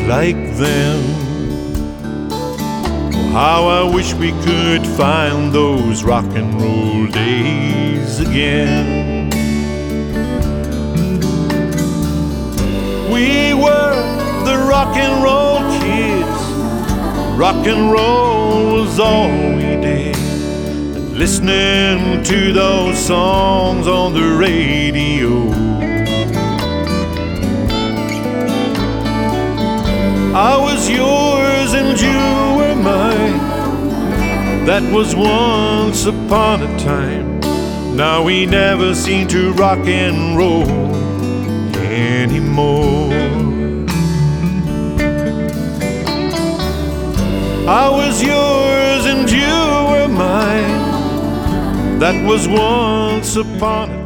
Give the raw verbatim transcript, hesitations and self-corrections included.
like them. How I wish we could find those rock and roll days again. We were the rock and roll kids. Rock and roll was all we did. And listening to those songs on the radio, I was yours and you were mine. That was once upon a time. Now we never seem to rock and roll anymore. I was yours and you were mine. That was once upon a time.